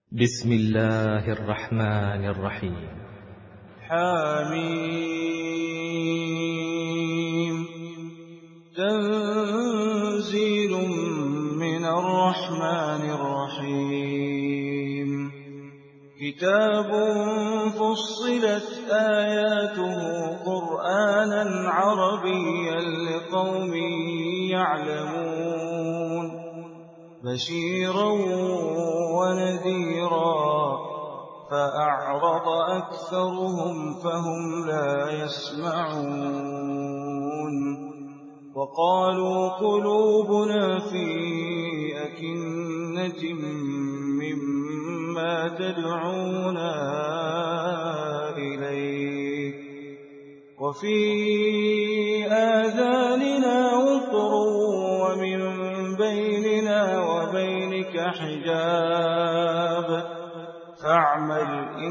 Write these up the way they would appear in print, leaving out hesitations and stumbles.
بسم الله الرحمن الرحيم. حميم. تنزيل من الرحمن الرحيم. كتاب فصلت آياته قرآنا عربيا لقوم يعلمون بشيرا ونذيرا فأعرض أكثرهم فهم لا يسمعون وقالوا قلوبنا في أكنة مما تدعونا إليه وفي آذاننا وقر ومن بيننا وبينك حجاب فاعمل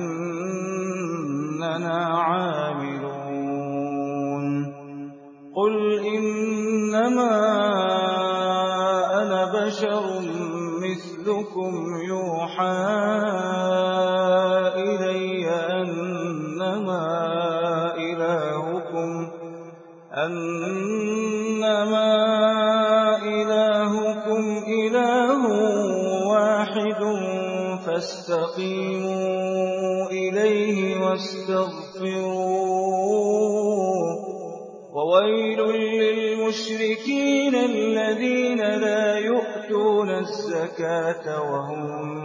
إننا عاملون. قل إنما أنا بشر مثلكم يوحى إلي أنما إلهكم إله واحد فاستقيموا إليه واستغفروه. وويل للمشركين الذين لا يؤتون الزكاة وهم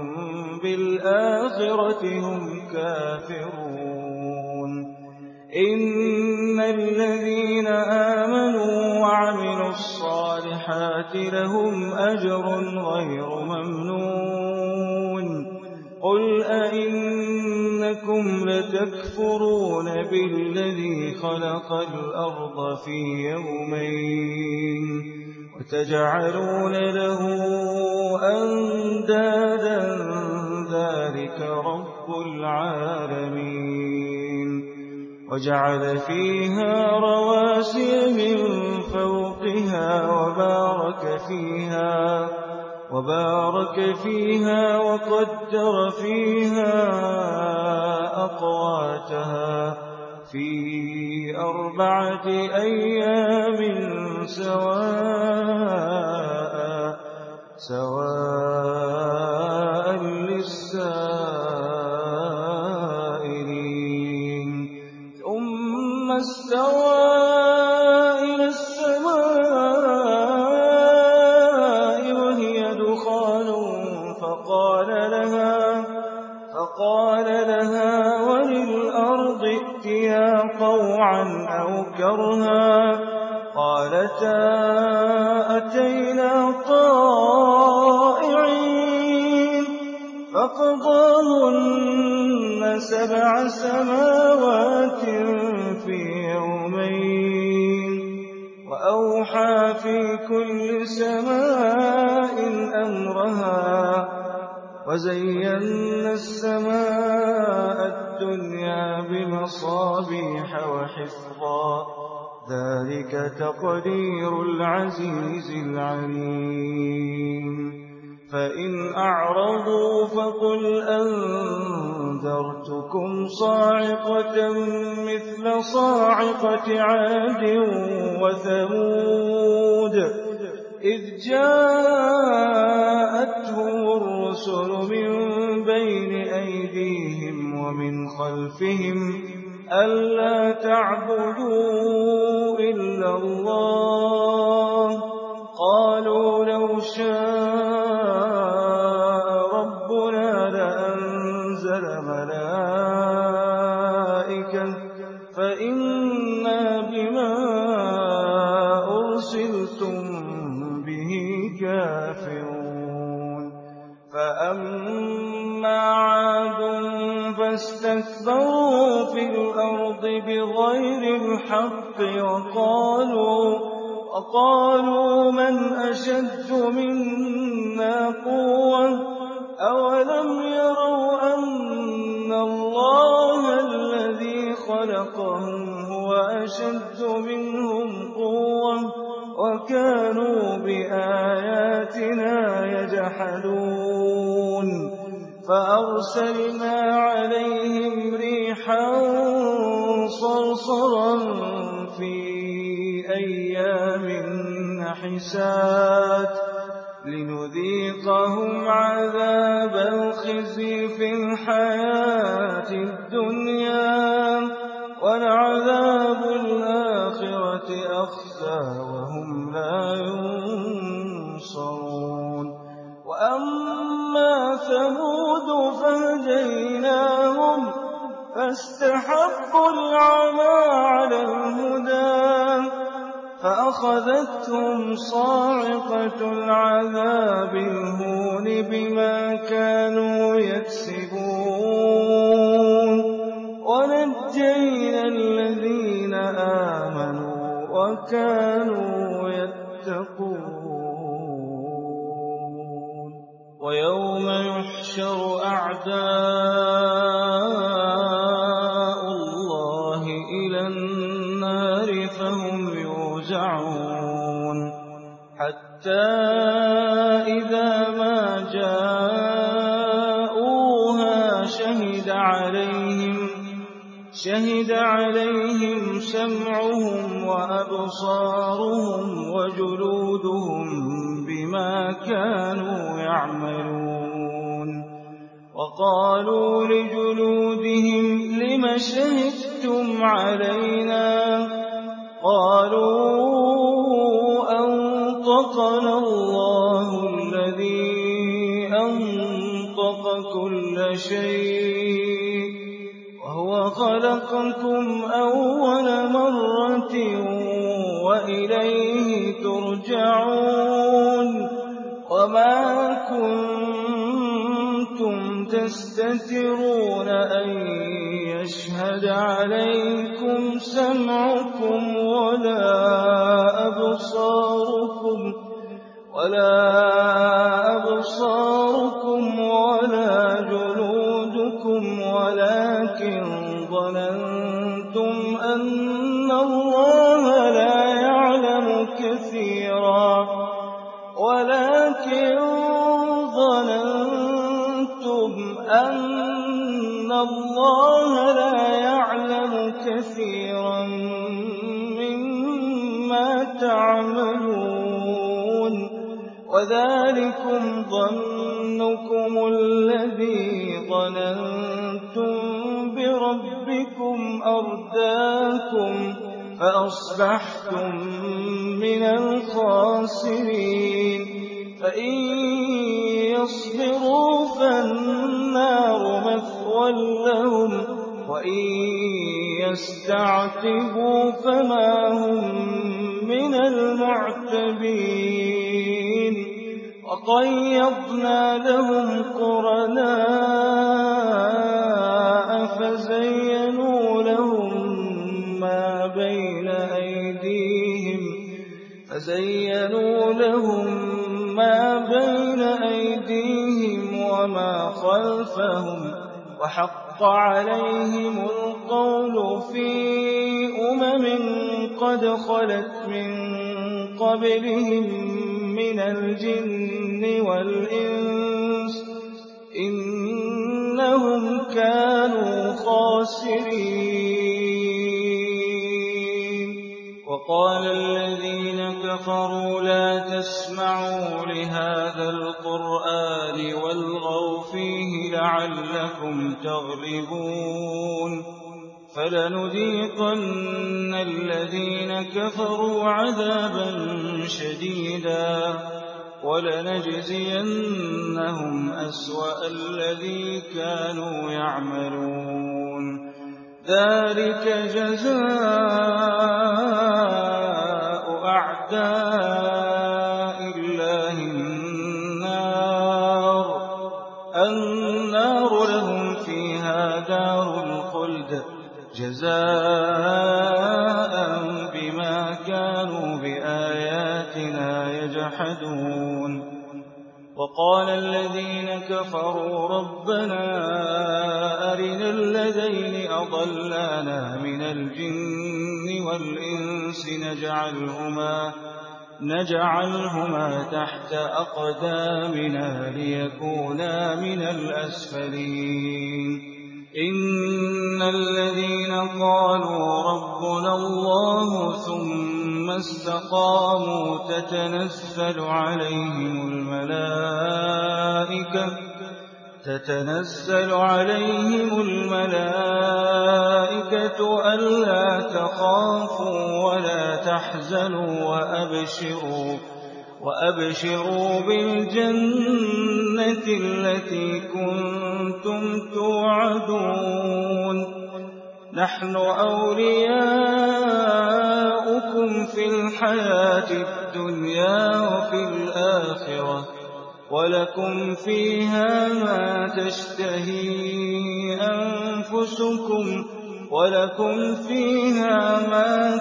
بالآخرة هم كافرون. إن الذين آمنوا وعملوا الصالحات لهم أجر غير ممنون. قل أئنكم لتكفرون بالذي خلق الأرض في يومين وتجعلون له أندادا ذلك رب العالمين. وجعل فيها رواسي من فوقها وبارك فيها وقدر فيها أقواتها في 4 أيام سواء للسائلين. ثم استوى إلى السماء وهي دخان فقال لها وللأرض ائتيا طوعا أو كرها قالتا أتينا طائعين. فقضاهن 7 سماوات في يومين وأوحى في كل سماء أمرها وزينا السماء الدنيا بمصابيح وحفظا ذلك تقدير العزيز العليم. فإن أعرضوا فقل أنذرتكم صاعقة مثل صاعقة عاد وثمود إذ جاءتهم الرسل من بين أيديهم ومن خلفهم ألا تعبدوا إلا الله قالوا لو شاء ربنا لأنزل ملائكة فإنا بما أرسلتم به كافرون. فأما عاد فاستكبروا في الأرض بغير الحق وقالوا من أشد منا قوة أولم يروا أن الله الذي خلقهم هو أشد منهم قوة وكانوا بآياتنا يجحدون. فأرسلنا عليهم ريحا صرصرا في أيام نحسات لنذيقهم عذاب الخزي في الحياة الدنيا ولعذاب الآخرة أخزى وهم لا ينصرون وأما ثمود فهديناهم فاستحبوا العمى على الهدى فأخذتهم صاعقة العذاب الهون بما كانوا يكسبون ونجينا الذين آمنوا وكانوا يتقون ويوم يحشر أعداء الله إلى النار فهم يوزعون حتى إذا ما جاءوها شهد عليهم سمعهم وأبصارهم وجلودهم بما كانوا يعملون وقالوا لجلودهم لم شهدتم علينا قالوا أنطقنا الله الذي أنطق كل شيء وهو خلقكم أول مرة وإليه ترجعون وما كنتم تستترون أن يشهد عليكم سمعكم ولا أبصاركم ولا جلودكم ولكن ظننتم أن الله لا يعلم كثيرا مما تعملون وذلكم ظنكم الذي ظننتم بربكم أرداكم فأصبحتم من الخاسرين فإن يصبروا فالنار مثوى لهم وإن يستعتبوا فما هم من المعتبين وقيضنا لهم قرناء فزينوا لهم ما بين أيديهم وما خلفهم وحق عليهم القول في قد خلت من قبلهم من الجن والإنس إنهم كانوا خاسرين وقال الذين كفروا لا تسمعوا لهذا القرآن والغوا فيه لعلكم تغلبون فلنذيقن الذين كفروا عذابا شديدا ولنجزينهم أسوأ الذي كانوا يعملون ذلك جزاء أعداء الله النار لهم فيها دار الخلد جزاء بما كانوا بآياتنا يجحدون وقال الذين كفروا ربنا أرنا الذين أضلانا من الجن والإنس نجعلهما تحت أقدامنا ليكونا من الأسفلين إن الذين قالوا ربنا الله ثم استقاموا تتنزل عليهم الملائكة ألا تخافوا ولا تحزنوا وأبشروا بالجنة التي كنتم توعدون نحن أولياؤكم في الحياة الدنيا وفي الآخرة ولكم فيها ما تشتهي أنفسكم ولكم فيها ما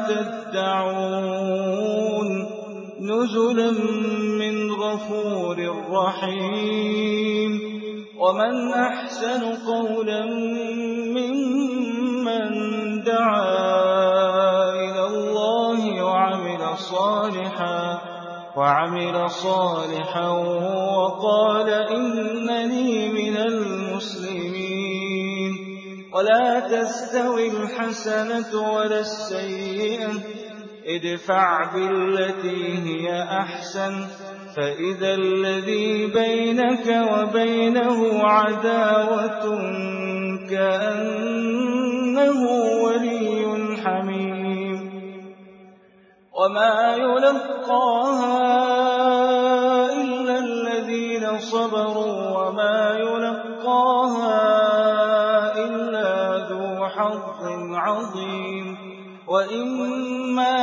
تدعون نزلا من غفور رحيم ومن أحسن قولا ممن دعا إلى الله وعمل صالحا وقال إنني من المسلمين ولا تستوي الحسنة ولا السيئة ادفع بالتي هي أحسن فإذا الذي بينك وبينه عداوة كأنه ولي حميم وما يلقاها إلا الذين صبروا وما يلقاها إلا ذو حظ عظيم وإما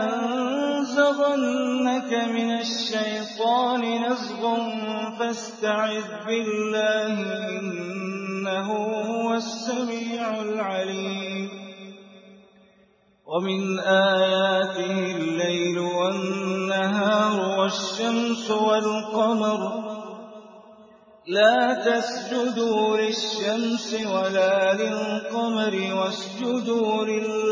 ينزغنك من الشيطان نزغ فاستعذ بالله إنه هو السميع العليم ومن آياته الليل والنهار والشمس والقمر لا تسجدوا للشمس ولا للقمر واسجدوا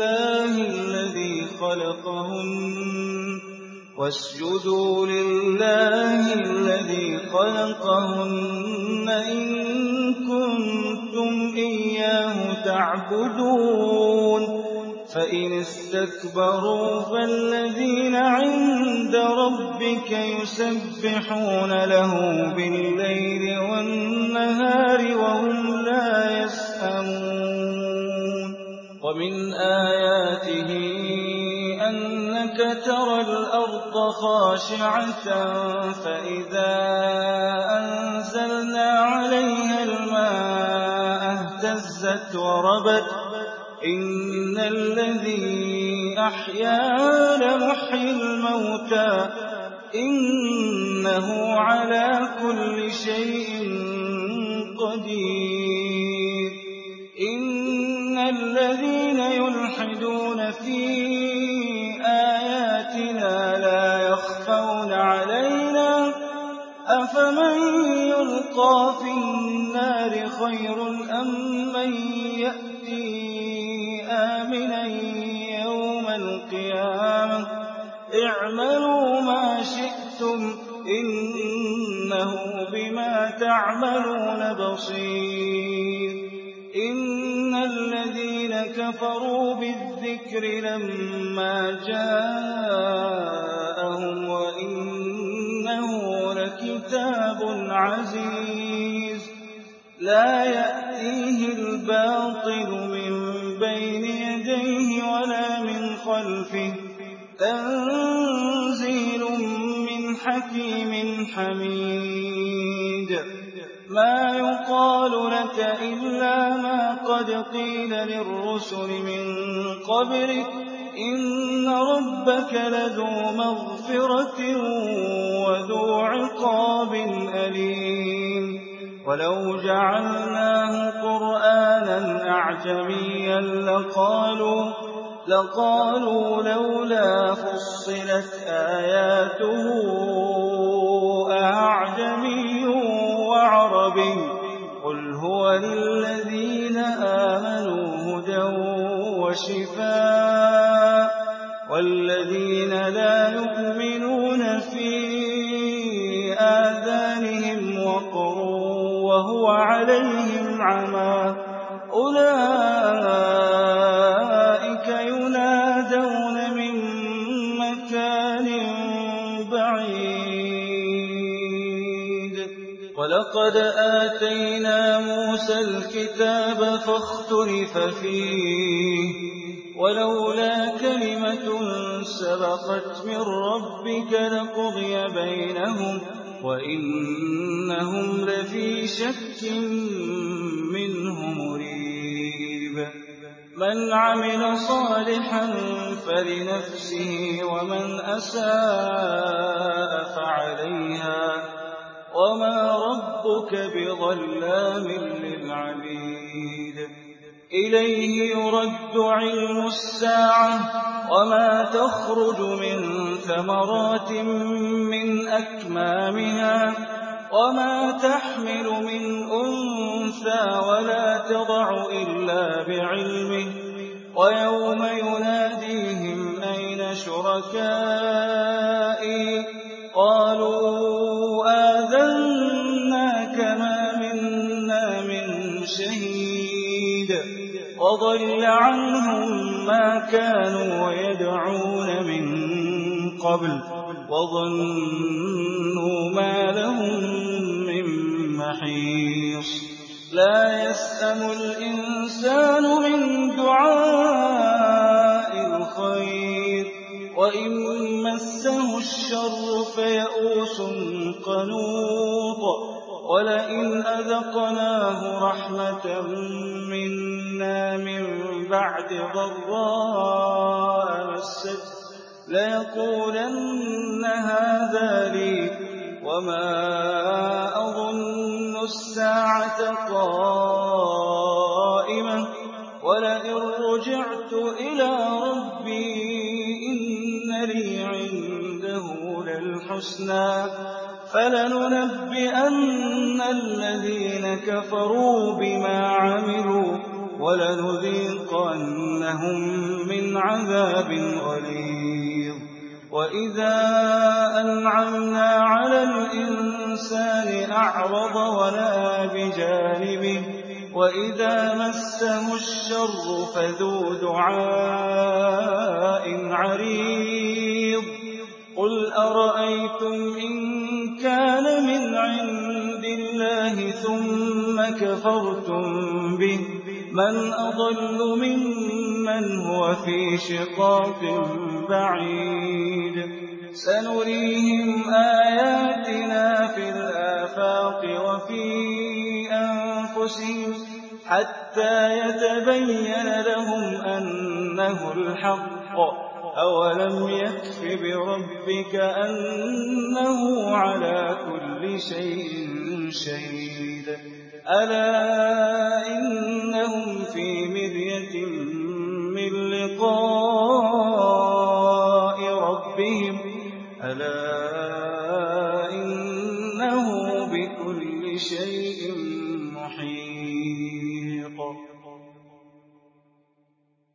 لله الذي خلقهن إن كنتم إياه تعبدون فإن استكبروا فالذين عند ربك يسبحون له بالليل والنهار وهم لا يسأمون ومن آياته أنك ترى الأرض خاشعة فإذا أنزلنا عليها الماء اهتزت وربت إن الذي أحياها لمحيي الموتى إنه على كل شيء قدير إن الذين يلحدون في آياتنا لا يخفون علينا أفمن يلقى في النار خير أم من يأتي آمنا يوم القيامة اعملوا ما شئتم إنه بما تعملون بصير إن الذين كفروا بالذكر لما جاءهم وإنه لكتاب عزيز لا يأتيه الباطل من بين يديه ولا من خلفه تنزيل من حكيم حميد ما يقال لك إلا ما قد قيل للرسل من قبلك إن ربك لذو مغفرة وذو عقاب أليم ولو جعلناه قرآنا أعجميا لقالوا لولا فصلت آياته أعجمي وعربي قل هو للذين آمنوا هدى وشفاء والذين لا يؤمنون وعليهم عمى أولئك ينادون من مكان بعيد ولقد آتينا موسى الكتاب فاختلف فيه ولولا كلمة سبقت من ربك لقضي بينهم وإنهم لفي شك منه مريب من عمل صالحا فلنفسه ومن أساء فعليها وما ربك بظلام للعبيد إليه يرد علم الساعة وما تخرج من ثمرات من أكمامها وما تحمل من أنثى ولا تضع إلا بعلمه ويوم يناديهم أين شركائي قالوا آذناك ما منا من شهيد وضل عنهم ما كانوا يدعون من قبل وظنوا ما لهم من محيص لا يسأم الإنسان من دعاء الخير وإن مسه الشر فيئوس قنوط ولئن أذقناه رحمة منا من بعد ضراء مسته ليقولن هذا لي وما أظن الساعة قائمة ولئن رجعت إلى ربي إن لي عنده للحسنى فلننبئن الذين كفروا بما عملوا ولنذيقنهم من عذاب غليظ وإذا أنعمنا على الإنسان أعرض ونأى بجانبه وإذا مسه الشر فذو دعاء عريض قل أرأيتم إن كان من عند الله ثم كفرتم به من أضل ممن هو في شقاق بعيد سنريهم آياتنا في الآفاق وفي أنفسهم حتى يتبين لهم أنه الحق أولم يكف بربك أنه على كل شيء شهيد ألا إنهم في مرية من لقاء ربهم ألا إنه بكل شيء